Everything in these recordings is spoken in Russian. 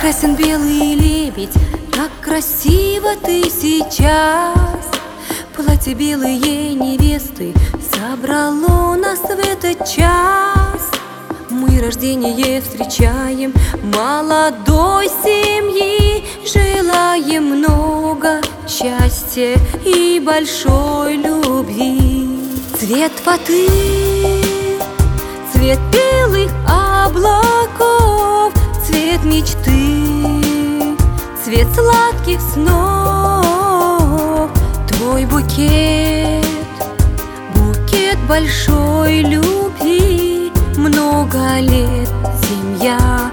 Прекрасен белый лебедь, как красиво ты сейчас. Платье белые невесты собрало нас в этот час. Мы рождение встречаем молодой семьи, желаем много счастья и большой любви. Цвет фаты, цвет белых облаков, цвет мечты, цвет сладких снов. Твой букет, букет большой любви. Много лет, семья,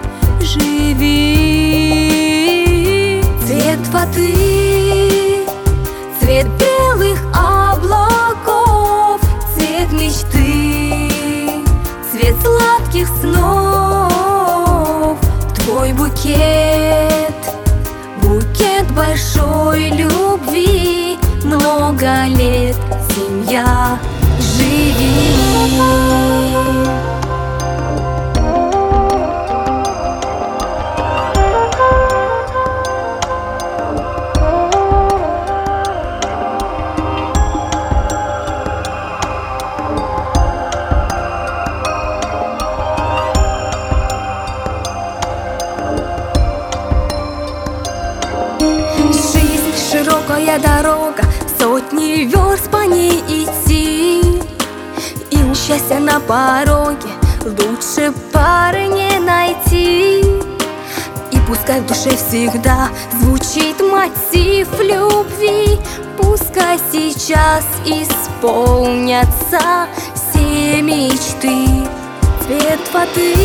живи. Цвет фаты, цвет белых облаков, цвет мечты, цвет сладких снов. Твой букет, букет большой любви. Много лет, семья, живи. Широкая дорога, сотни верст по ней идти, и у счастья на пороге лучше пары не найти. И пускай в душе всегда звучит мотив любви, пускай сейчас исполнятся все мечты. Цвет фаты,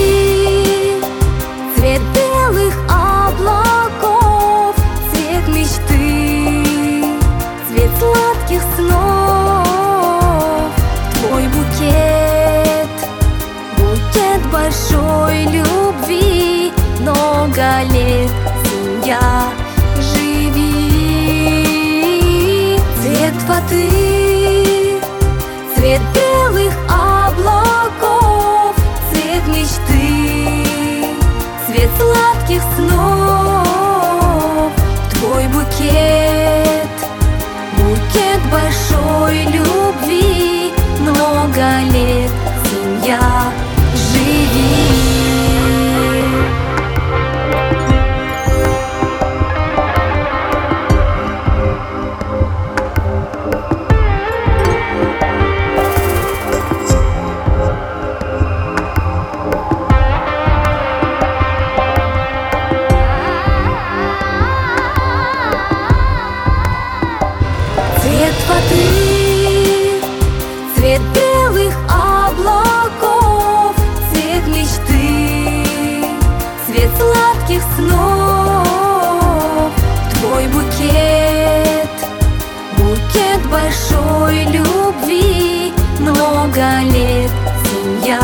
цвет белых облаков, цвет мечты, цвет сладких снов. Твой букет, букет большой любви. Много лет, семья, живи. Цвет фаты, цвет белых облаков, цвет мечты, цвет сладких снов. Твой букет, букет большой любви. Много лет, семья, живи. Цвет фаты, цвет белых облаков, цвет мечты, цвет сладких снов. Твой букет, букет большой любви. Много лет, семья,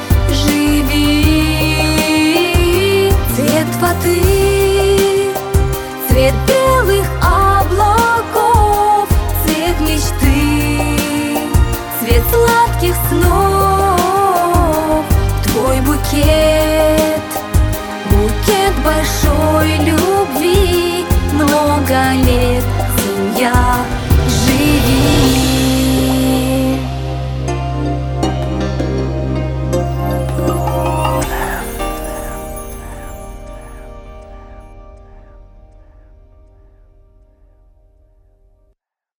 живи. Цвет фаты, цвет белых облаков, цвет мечты, цвет сладких снов. Твой букет, букет большой любви. Много